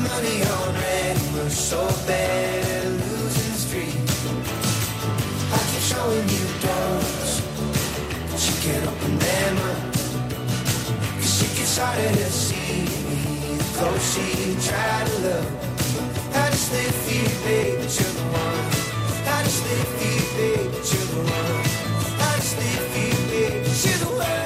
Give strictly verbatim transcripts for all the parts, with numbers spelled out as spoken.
money on red, we're so bad, losing streak. I keep showing you doors, but you can't open them up. Cause it gets harder to see the closer you try to love. I just live for you, baby, but you're the one. I just live for you, baby, but you're the one. I just live for you, baby, but you're the one.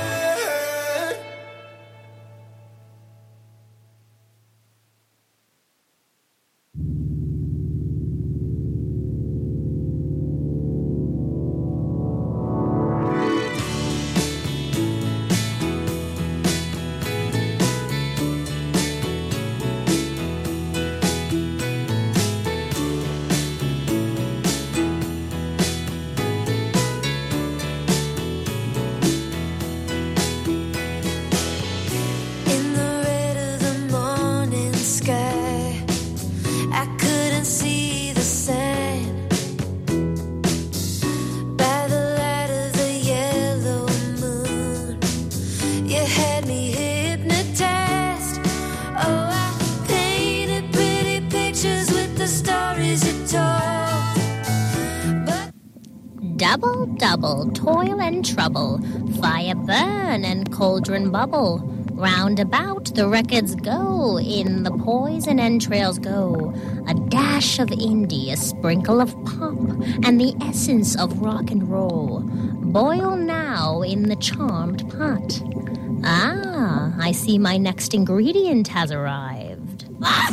Double, double, toil and trouble, fire burn and cauldron bubble. Round about the records go, in the poison entrails go. A dash of indie, a sprinkle of pop, and the essence of rock and roll. Boil now in the charmed pot. Ah, I see my next ingredient has arrived.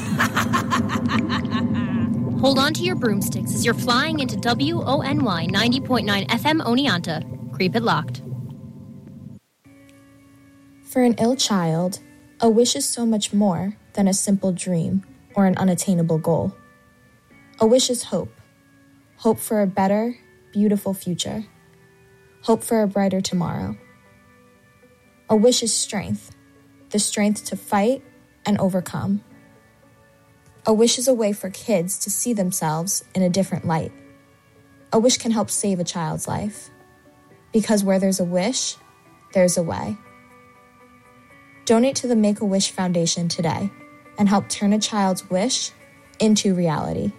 Hold on to your broomsticks as you're flying into W O N Y ninety point nine F M Oneonta. Creep it locked. For an ill child, a wish is so much more than a simple dream or an unattainable goal. A wish is hope. Hope for a better, beautiful future. Hope for a brighter tomorrow. A wish is strength, the strength to fight and overcome. A wish is a way for kids to see themselves in a different light. A wish can help save a child's life. Because where there's a wish, there's a way. Donate to the Make-A-Wish Foundation today and help turn a child's wish into reality.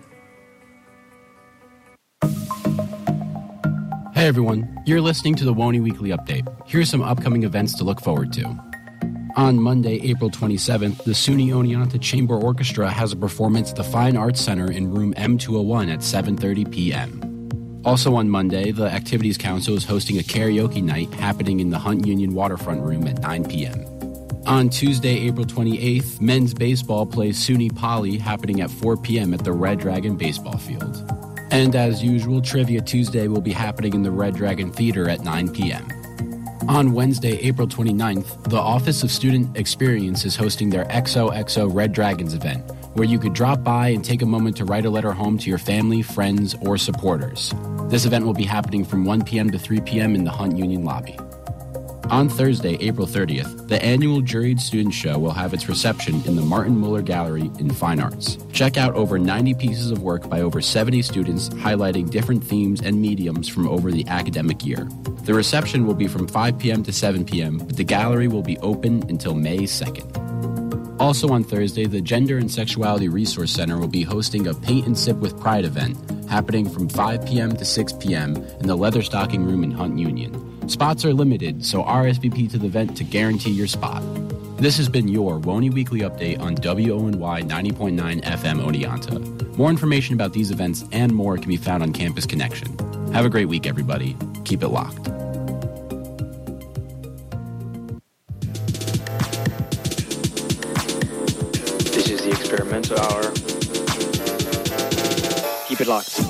Hey everyone, you're listening to the WONY Weekly Update. Here's some upcoming events to look forward to. On Monday, April twenty-seventh, the SUNY Oneonta Chamber Orchestra has a performance at the Fine Arts Center in room M two oh one at seven thirty p.m. Also on Monday, the Activities Council is hosting a karaoke night happening in the Hunt Union Waterfront Room at nine p.m. On Tuesday, April twenty-eighth, men's baseball plays SUNY Poly happening at four p.m. at the Red Dragon Baseball Field. And as usual, Trivia Tuesday will be happening in the Red Dragon Theater at nine p.m. On Wednesday, April twenty-ninth, the Office of Student Experience is hosting their X O X O Red Dragons event, where you could drop by and take a moment to write a letter home to your family, friends, or supporters. This event will be happening from one p.m. to three p.m. in the Hunt Union lobby. On Thursday, April thirtieth, the annual Juried Student Show will have its reception in the Martin Muller Gallery in Fine Arts. Check out over ninety pieces of work by over seventy students highlighting different themes and mediums from over the academic year. The reception will be from five p.m. to seven p.m., but the gallery will be open until May second. Also on Thursday, the Gender and Sexuality Resource Center will be hosting a Paint and Sip with Pride event happening from five p.m. to six p.m. in the Leatherstocking Room in Hunt Union. Spots are limited, so R S V P to the event to guarantee your spot. This has been your WONY Weekly Update on W O N Y ninety point nine F M Oneonta. More information about these events and more can be found on Campus Connection. Have a great week, everybody. Keep it locked. This is the Experimental Hour. Keep it locked.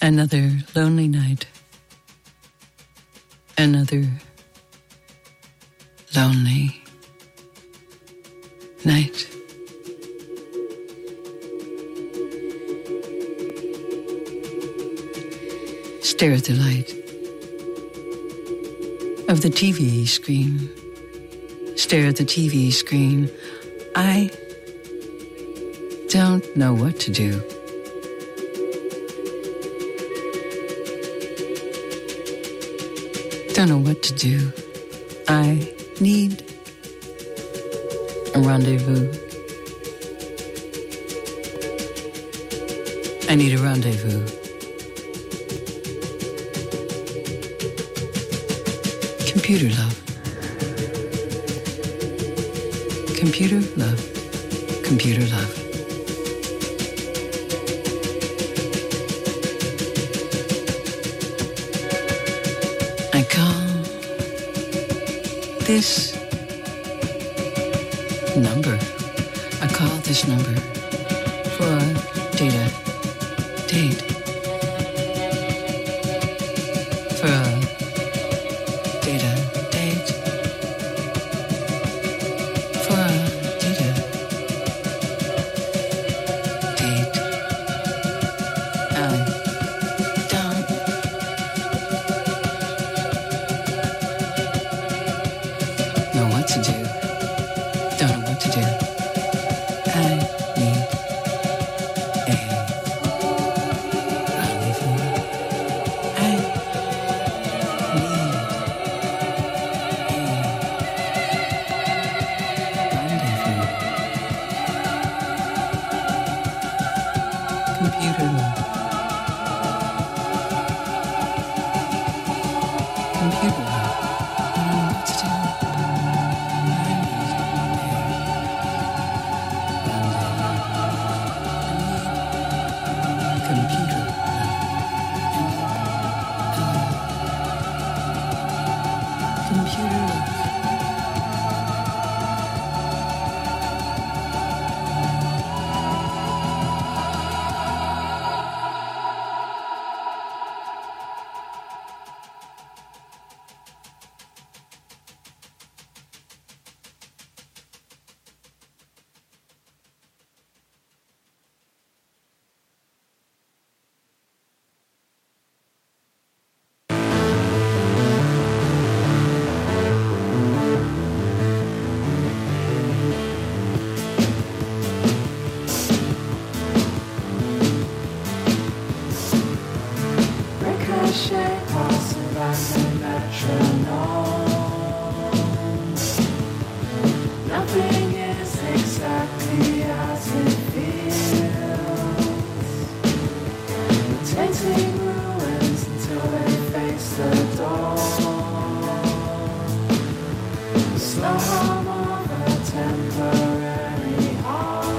Another lonely night. Another lonely night. Stare at the light of the T V screen. Stare at the T V screen. I don't know what to do. Don't know what to do. I need a rendezvous. I need a rendezvous. Computer love. Computer love. Computer love. I call this number. I call this number for a data date. For a data date. For a data date. I don't know what to do. Don't know what to do. I need a rendezvous. I need a rendezvous. Computer love. Computer love. I don't know what to do. Ricochet, passing back the metronome. Nothing is exactly as it feels. Tainting ruins until they face the dawn. Slow hum of a temporary heart.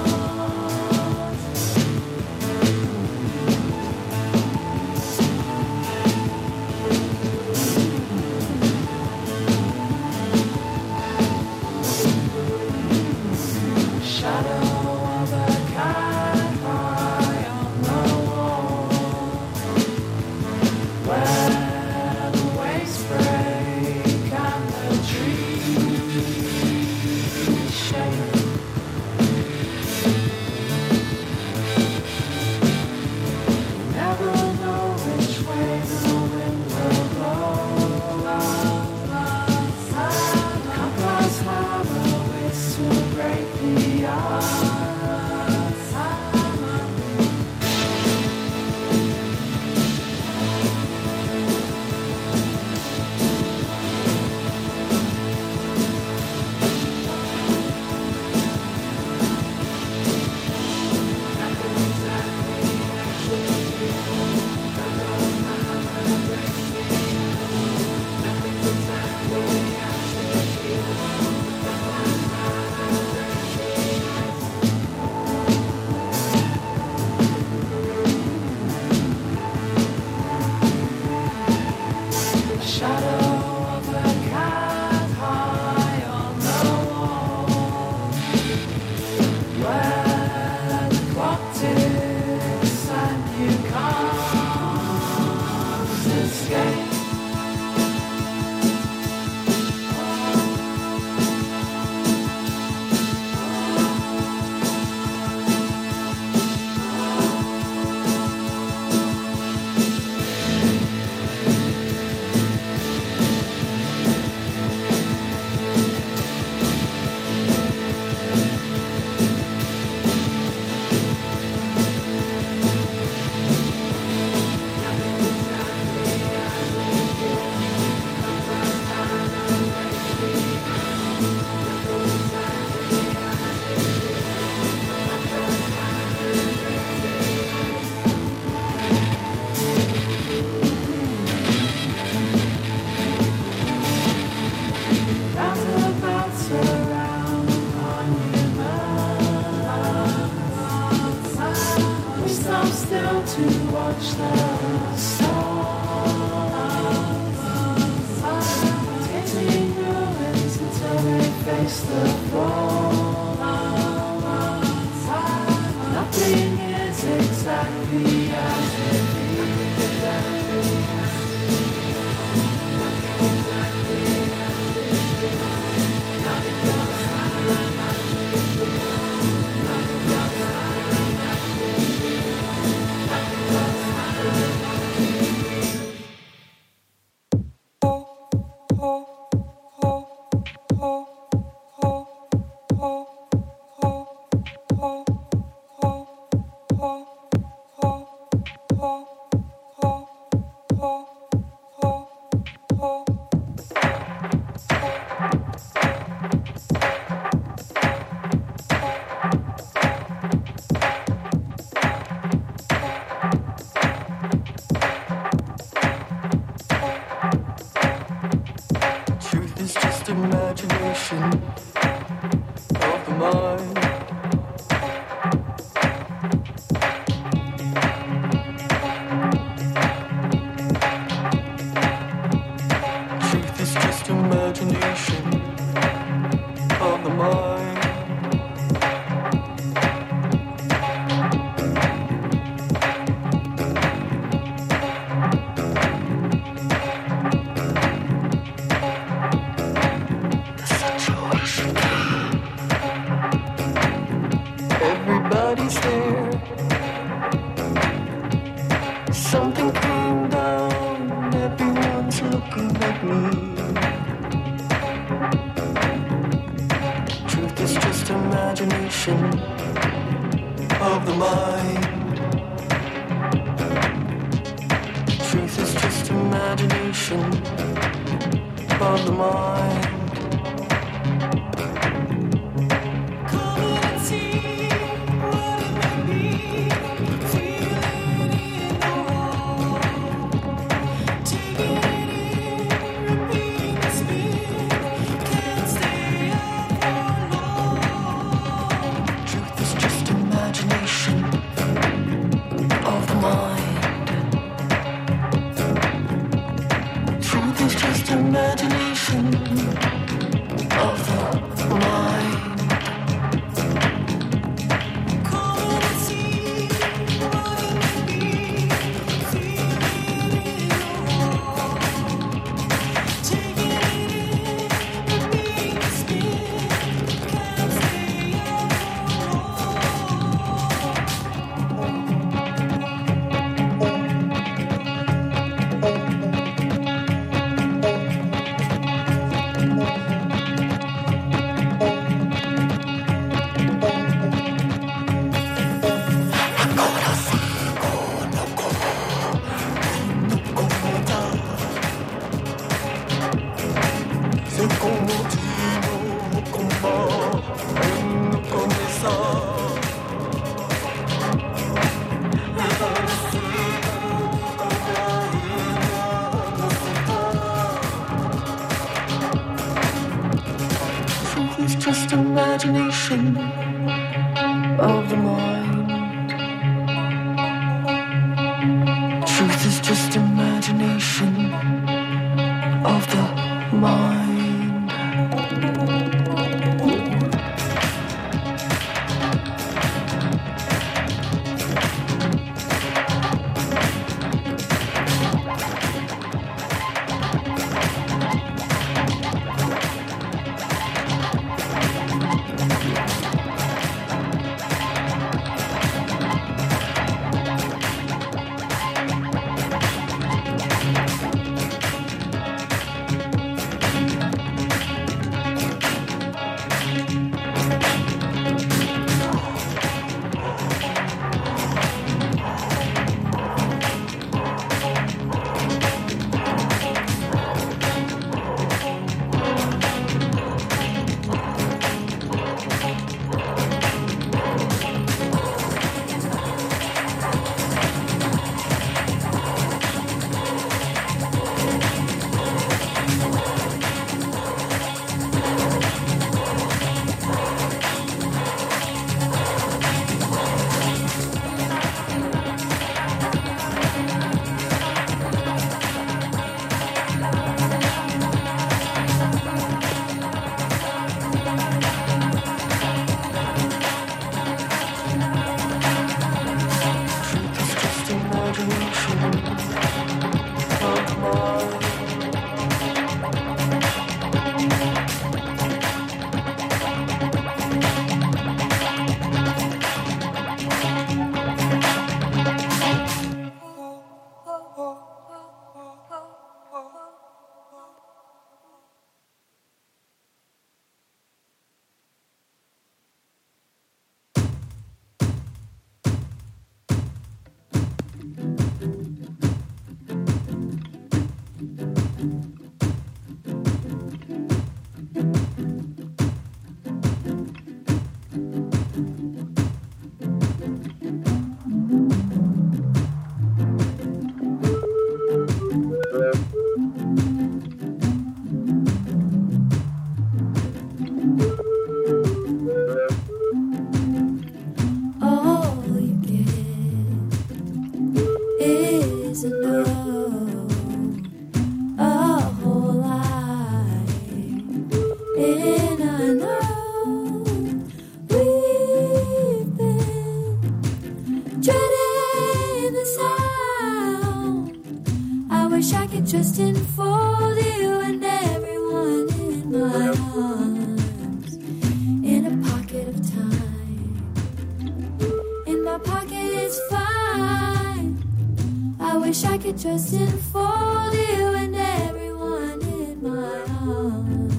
wish I could just enfold you and everyone in my arms. In a pocket of time. In my pocket it's fine. I wish I could just enfold you and everyone in my arms.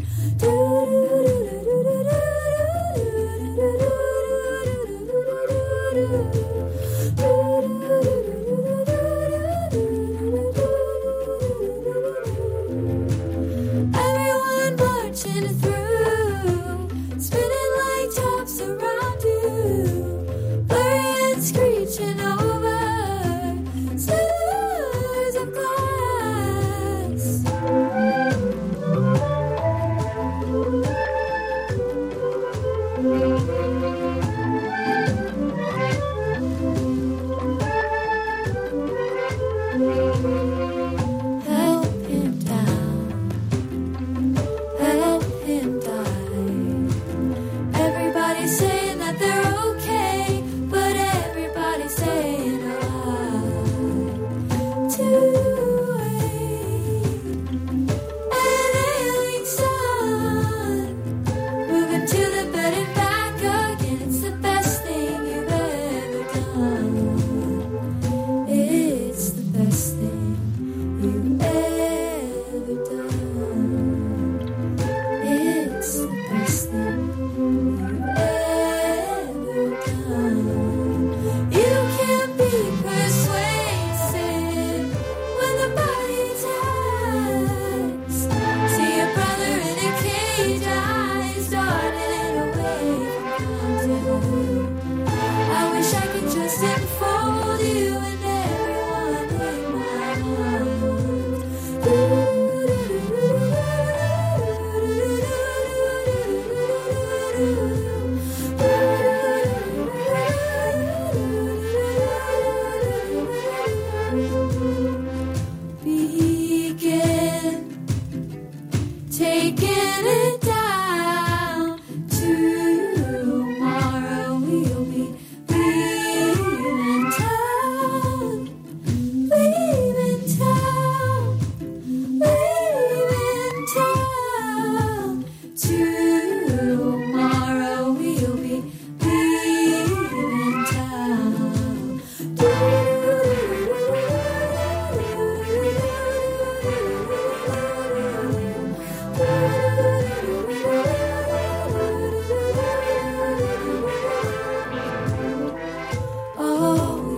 Everyone marching through, spinning like tops around you, blurry and screeching over stars of glass. Help him down, help him die. Everybody's saying that they're okay, but everybody's saying a lie. Two-way, an ailing sun, moving to the bed and back again. It's the best thing you've ever done. It's the best thing you've ever done. It's the best thing you've ever done. You can't be persuasive when the body attacks. See your brother in a cage, eyes darting away from contact. I wish I could just enfold you and everyone in my arms. Begin taking it down. Tomorrow we'll be leaving town, leaving town, leaving town. Tomorrow we'll be leaving town. All we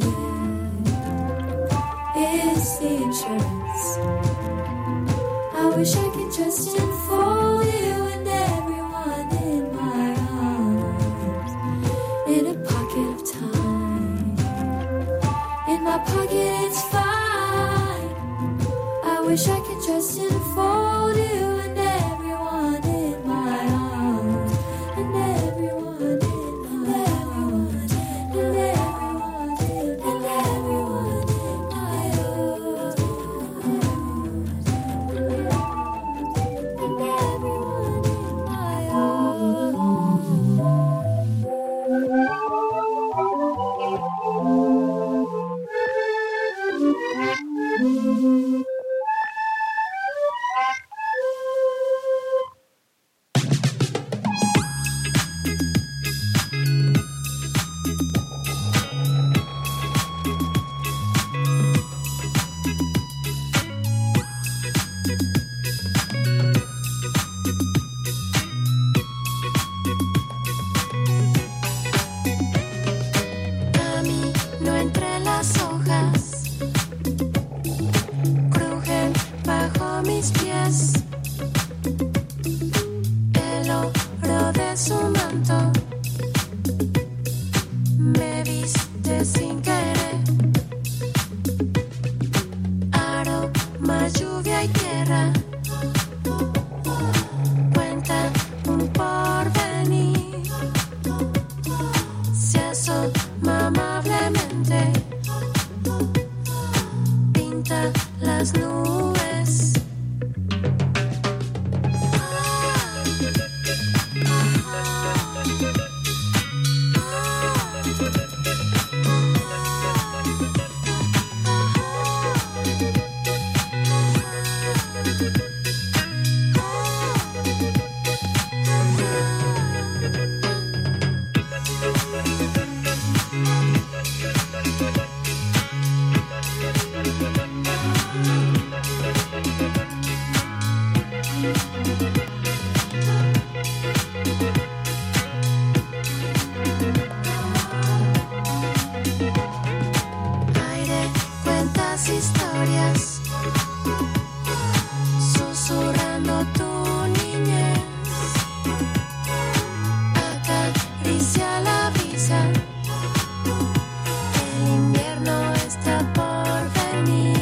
get is the insurance. I wish I could just enfold you and everyone in my arms. In a pocket of time. In my pocket it's fine. I wish I could just enfold you and everyone in my arms. And everyone in my arms. And everyone in and everyone in my arms. And everyone in my arms. Camino entre las hojas, crujen bajo mis pies. El oro de su manto me viste sin querer. Aroma, lluvia y tierra cuentan un porvenir. Se asoma amablemente, pinta las nubes. historias, susurrando tu niñez, acaricia la brisa, el invierno está por venir.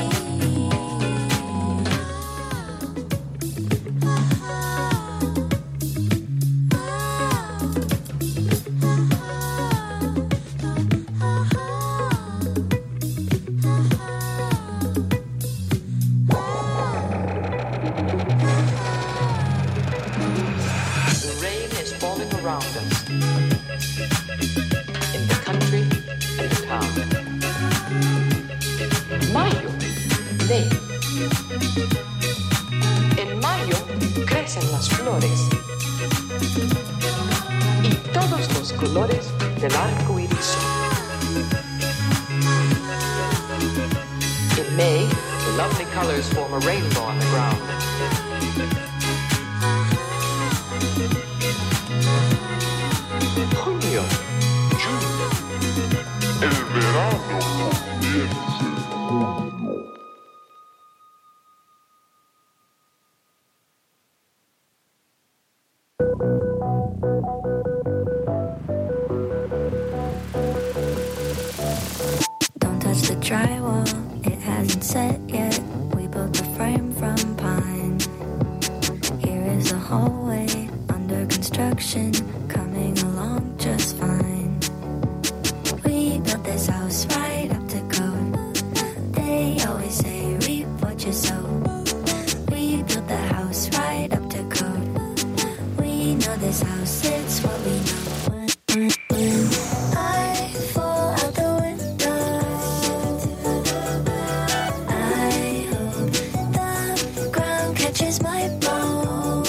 Around us, in the country and the town. Mayo, ley. En mayo crecen las flores y todos los colores del arco iris. In May, the lovely colors form a rainbow on the ground. Junio, julio, el verano comienza. Don't touch the drywall, it hasn't set yet. We built the frame from pine. Here is the hallway under construction, coming along just fine. We built this house right up to code. They always say reap what you sow. We built the house right up to code. We know this house, it's what we know. I fall out the window. I hope the ground catches my bone.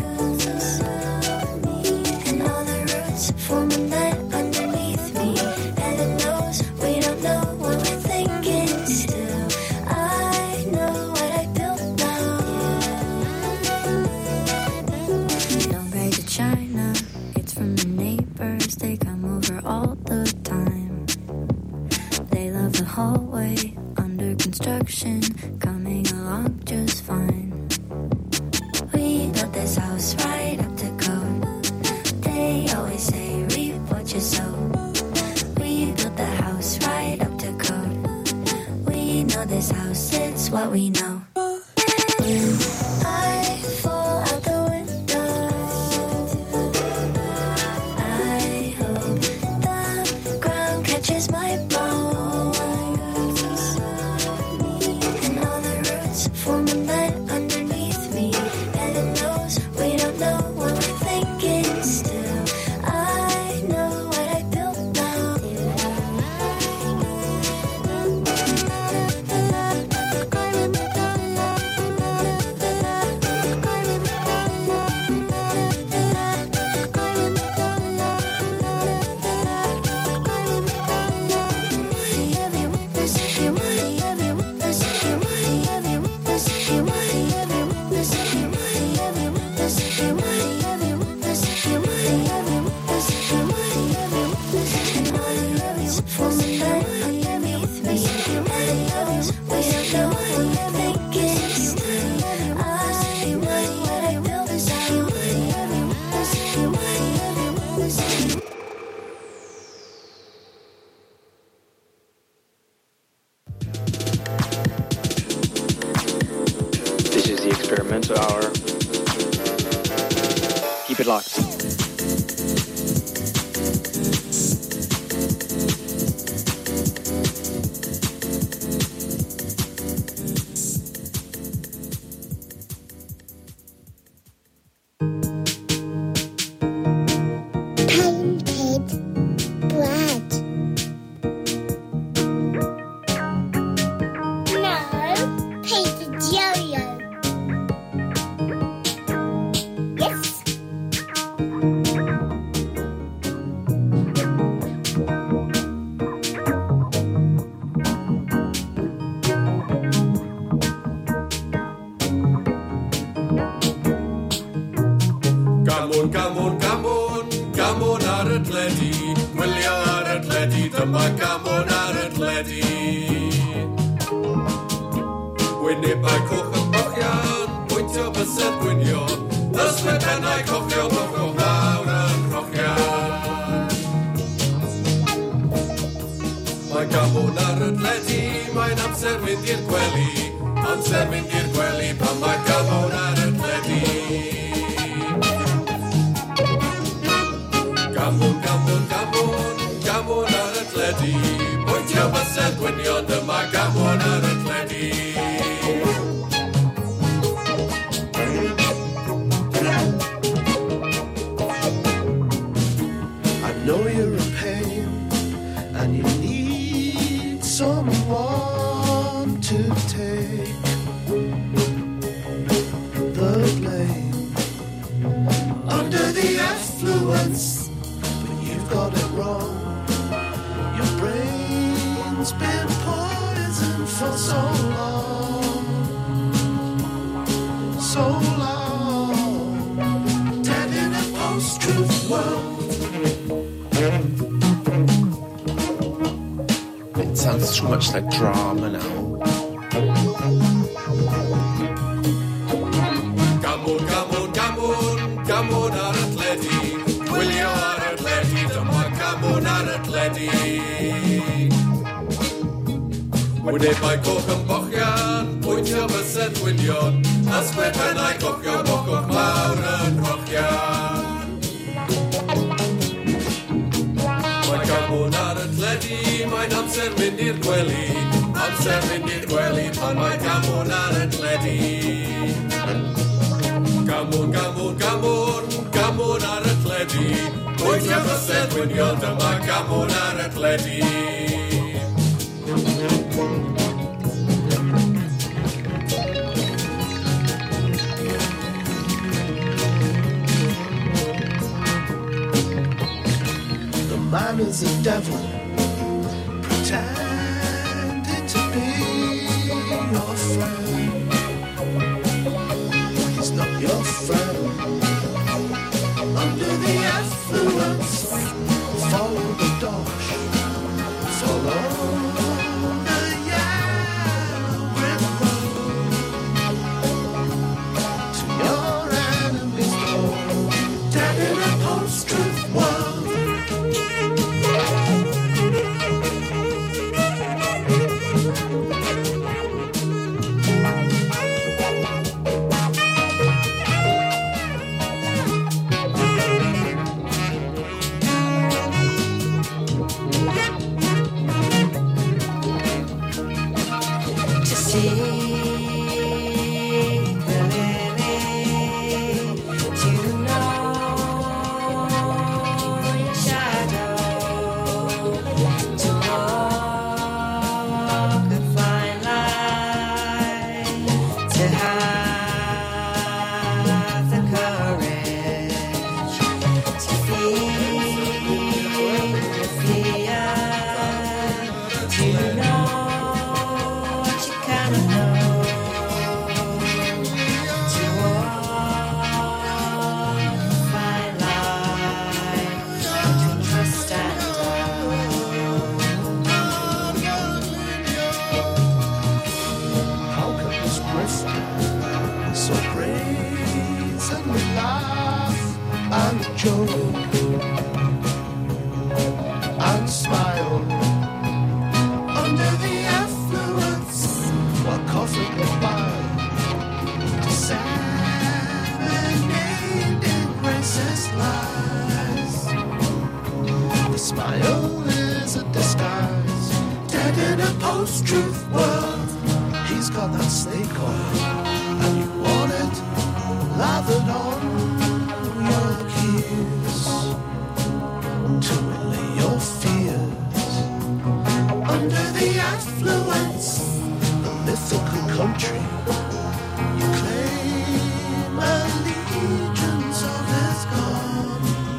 And all the roots form a net underneath me. And it knows we don't know what we're thinking. Still, I know what I built now. Don't break the china, it's from the neighbors. They come over all the time. They love the hallway under construction, coming along just fine. We built this house right up to code. They always say reap what you sow. We built the house right up to code. We know this house, it's what we know. I fall out the window. I hope the ground catches my bone. And all the roots form a net underneath me. And it knows we don't know what we're thinking. Still, I know what I built now. This is the experimental hour. Keep it locked. Painted bread. No, painted yo-yo. Yes. Come on, come on, come on, come on, ar atleti. Will you ar atleti? Dyma come on ar atleti. mae coch yn bochian, pwyntio bysedd gwynion, yswyd pennau cochio bochio fawr yn rochian. Mae gamwn ar y dledu, mae'n amser mynd i'r gwely, amser mynd i'r gwely pan mae gamwn ar y dledu. Gamwn, gamwn, gamwn, gamwn ar y dledu, pwyntio bysedd gwynion, dyma gamwn ar y dledu. I know you're in pain and you need someone to take the blame under the affluence, but you've got it wrong. Your brain's been poisoned for so long, so long, dead in a post-truth world. It sounds too much like drama now. Gamwn, gamwn, gamwn, gamwn ar y dledu, gwylio ar y dledu, dyma gamwn ar y dledu. Wynebau coch yn bochian, pwyntio bysedd gwynion, ysbryd pennau cochio bochwch mawr yn rochian. Mae gamwn ar y dledu, mae'n amser mynd i'r gwely, amser mynd i'r gwely pan mae gamwn ar y dledu. Gamwn, gamwn, gamwn, gamwn ar y dledu, pwyntio bysedd gwynion, dyma gamwn ar y dledu. The man is a devil, pretending to be your friend. He's not your friend. Under the affluence, follow the dosh, follow the yellow brick road to your enemy's door, dead in a post-truth world. And smile under the affluence while coughing goodbye to serenade in racist lies. The smile is a disguise, dead in a post-truth world. He's got that snake oil and you want it lathered on your keys to allay your fears. Under the affluence, the mythical country, you claim allegiance of its God.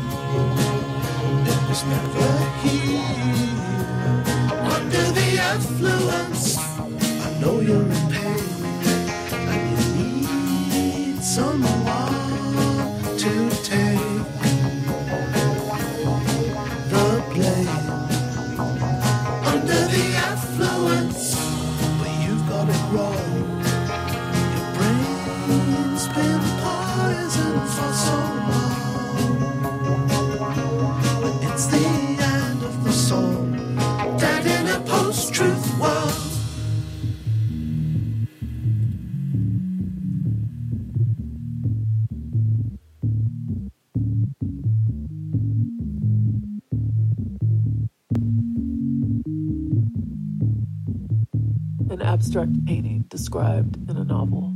It was never here. Under the affluence, I know you're in pain and you need someone to take the blame. Under the affluence, but you've got it wrong. abstract painting described in a novel.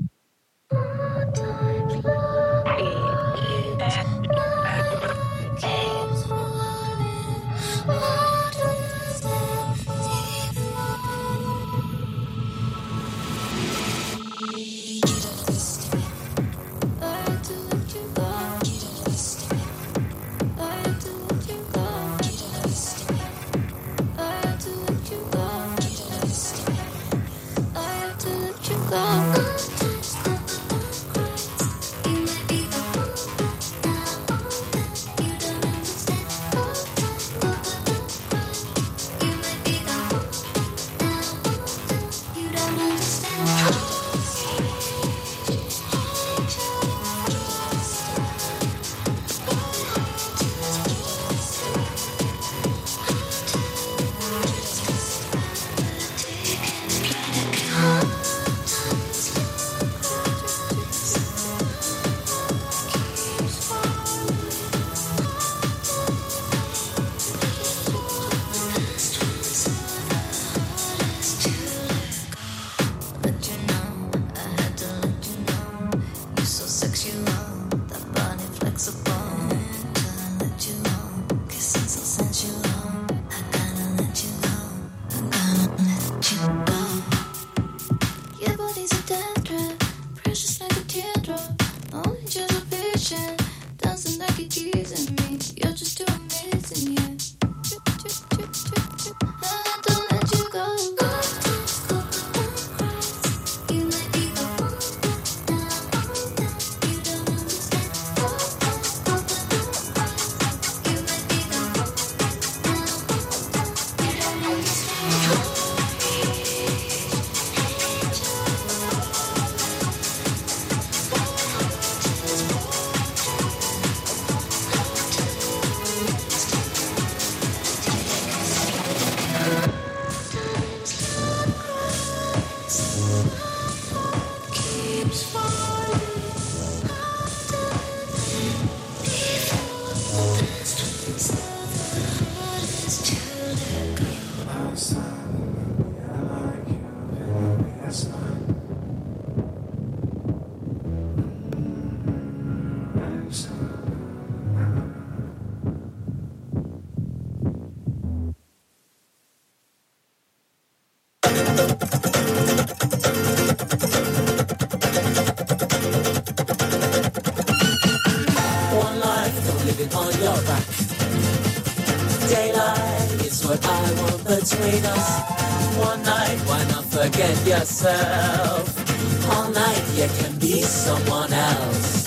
Between us, one night, why not forget yourself? All night, you can be someone else.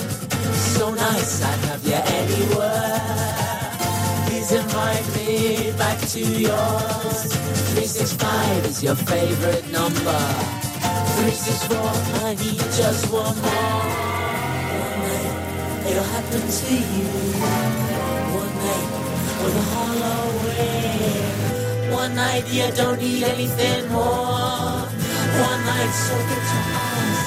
So nice, I'd have you anywhere. Please invite me back to yours. three six five is your favorite number. three six four, I need just one more. One night, it'll happen to you. One night, with a hollow way. One night, you don't need anything more. One night, so get your eyes.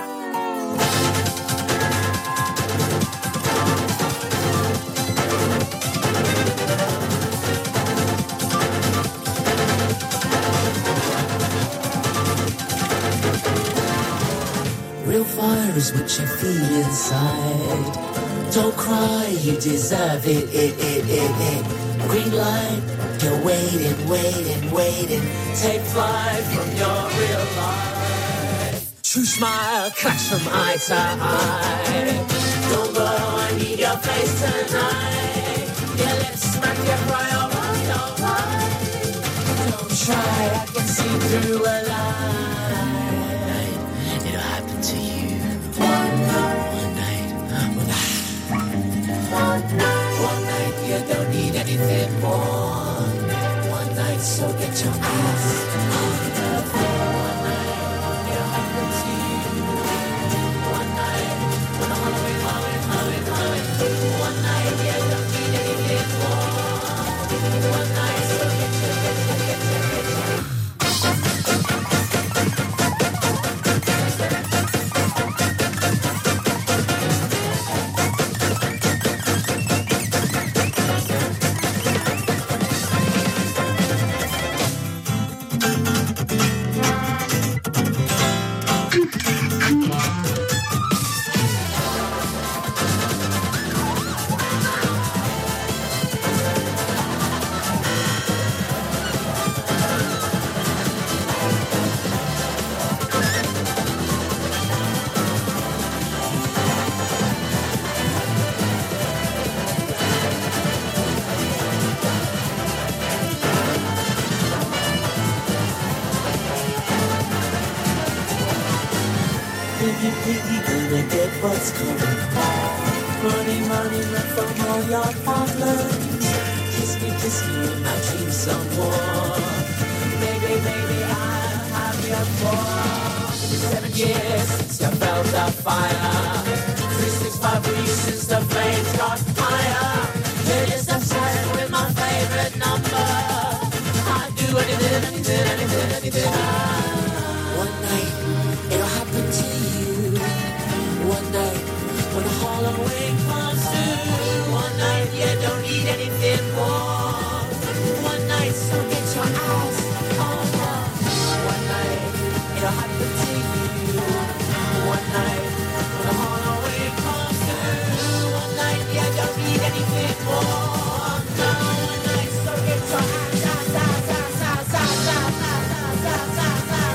Real fire is what you feel inside. Don't cry, you deserve it, it, it, it, it. Green light. You're waiting, waiting, waiting. Take flight from your real life. True smile, clash from eye to eye. Don't go, I need your face tonight. Your lips smack, you cry, alright, alright. Don't try, I can see through a lie. One night, it'll happen to you. One night, one night, one night. One night, one night, you don't need anything more. So get your ass on the floor. One night, it'll happen to you. One night, when I'm hollering, hollering, hollering, hollering. One night, you don't need anything more. One night, so get your, get your, get your, get your. if you think you're gonna get what's coming. Money, money, run from all your problems. Kiss me, kiss me in my dreams some more. Baby, baby, I'll have you for seven years since you felt the fire. Three, six, five weeks since the flames got higher. You're just obsessed with my favorite number. I'd do anything, anything, anything, anything. One night, it'll happen to you. One night, when a hollow wing comes through. One night, you don't need anything more. One night, so get your eyes on her. One night, it'll happen to you. One night, when a hollow wing comes through. One night, you don't need anything more. No, one night, so get your eyes, eyes, eyes, eyes, eyes, eyes, eyes, eyes, eyes, eyes, eyes.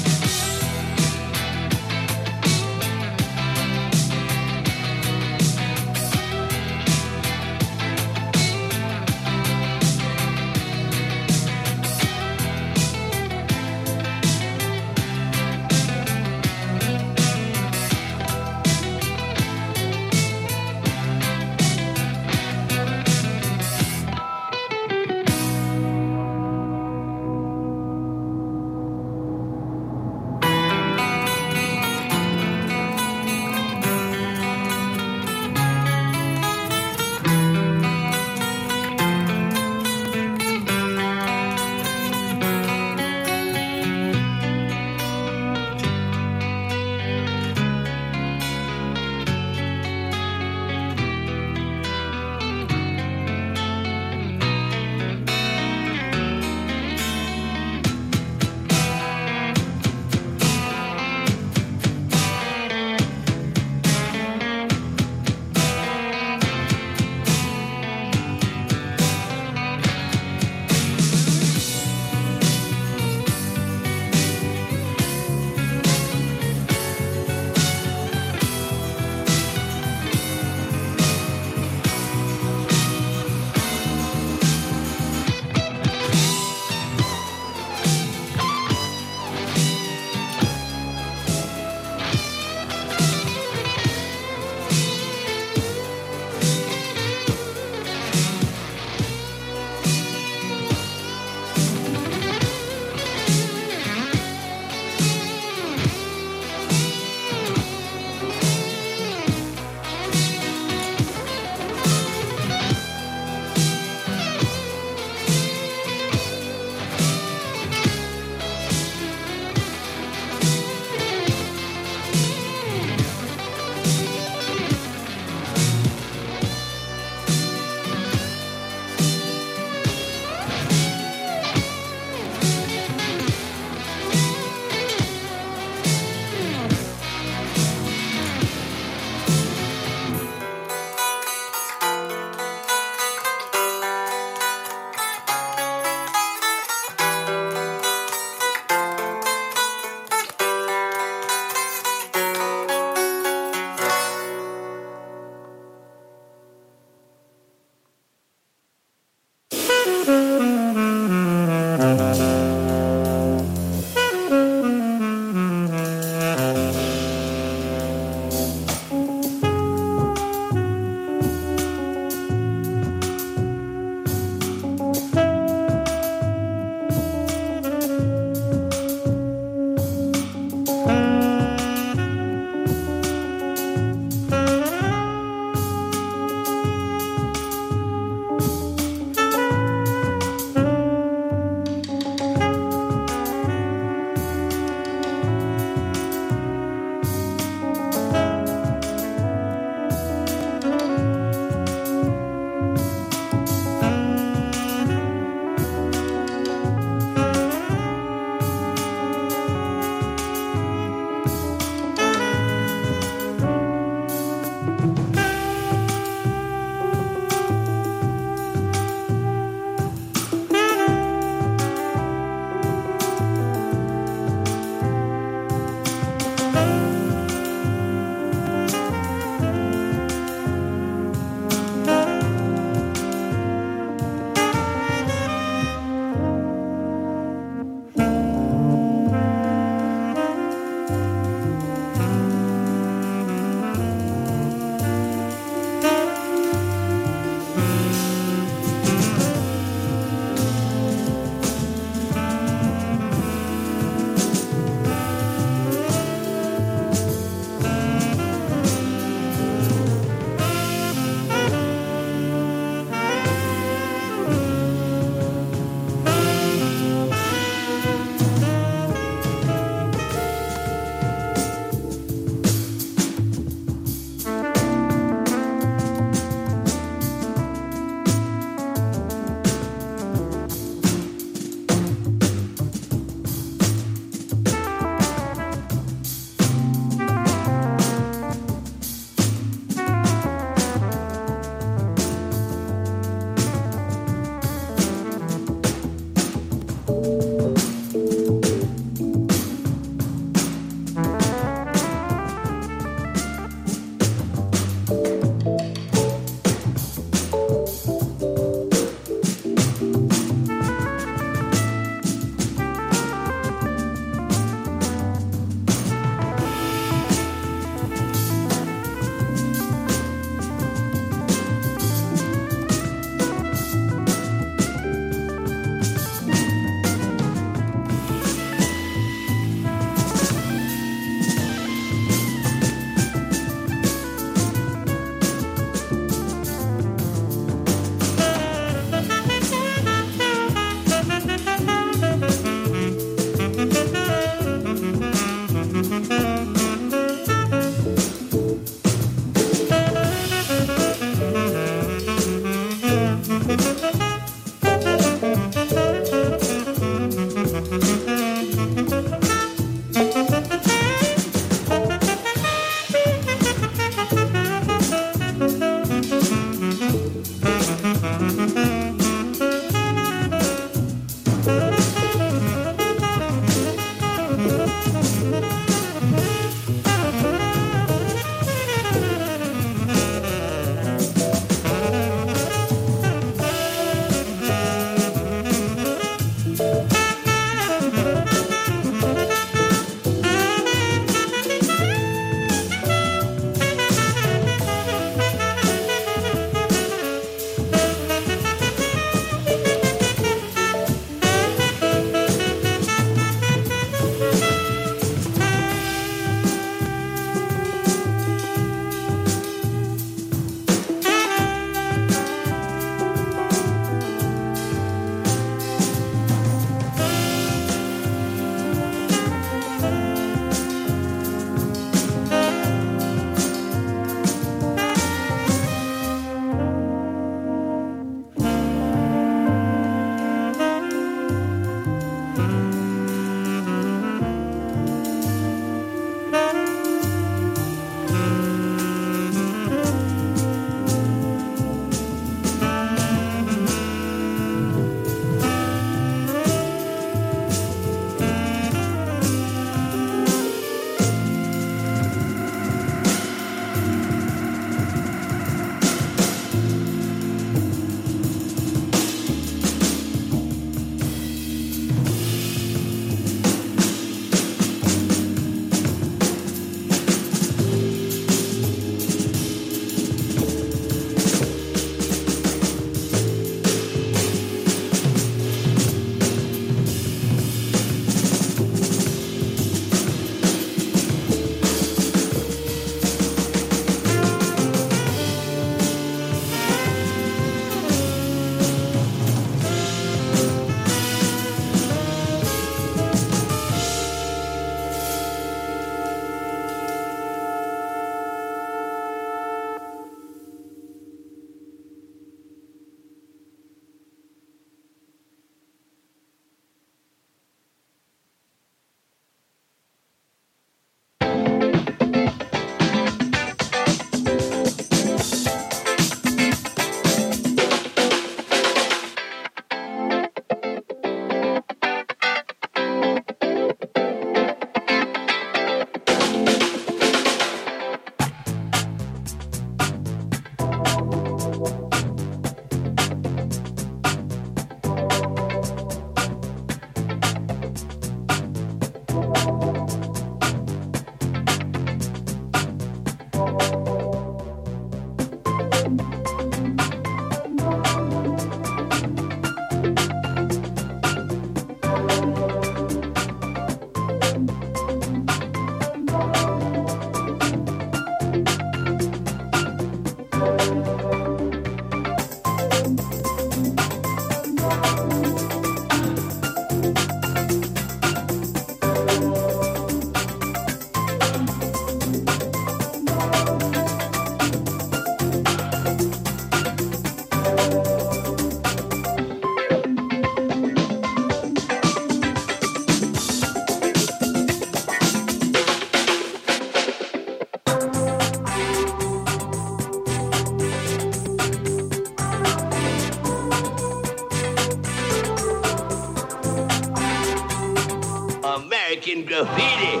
American Graffiti.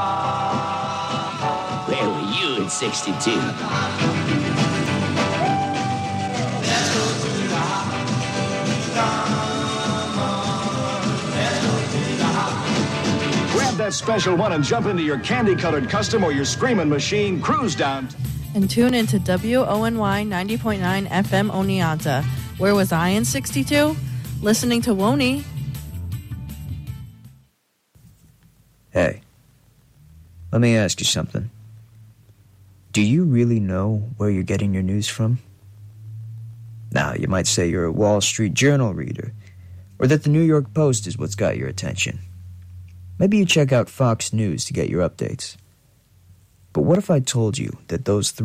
Where were you in sixty-two? Grab that special one and jump into your candy-colored custom or your screaming machine. Cruise down. And tune into W O N Y ninety point nine F M Oneonta. Where was I in sixty-two? Listening to Woney. Hey, let me ask you something. Do you really know where you're getting your news from? Now, you might say you're a Wall Street Journal reader, or that the New York Post is what's got your attention. Maybe you check out Fox News to get your updates. But what if I told you that those three